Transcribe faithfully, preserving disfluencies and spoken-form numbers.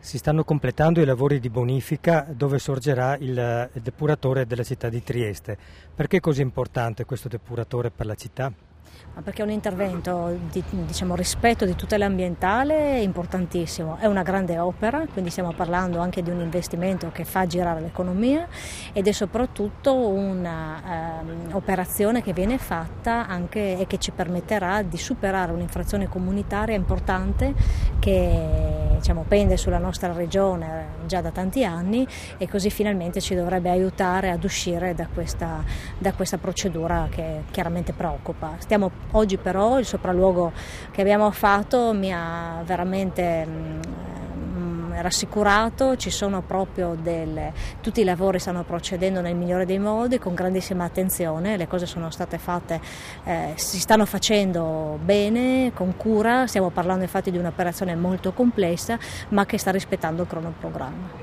Si stanno completando i lavori di bonifica dove sorgerà il depuratore della città di Trieste. Perché è così importante questo depuratore per la città? Ma perché è un intervento di diciamo, rispetto di tutela ambientale importantissimo, è una grande opera, quindi stiamo parlando anche di un investimento che fa girare l'economia ed è soprattutto un'operazione um, che viene fatta anche e che ci permetterà di superare un'infrazione comunitaria importante che diciamo, pende sulla nostra regione già da tanti anni e così finalmente ci dovrebbe aiutare ad uscire da questa, da questa procedura che chiaramente preoccupa. Stiamo Oggi però il sopralluogo che abbiamo fatto mi ha veramente mh, rassicurato, ci sono proprio delle, tutti i lavori stanno procedendo nel migliore dei modi, con grandissima attenzione, le cose sono state fatte, eh, si stanno facendo bene, con cura, stiamo parlando infatti di un'operazione molto complessa ma che sta rispettando il cronoprogramma.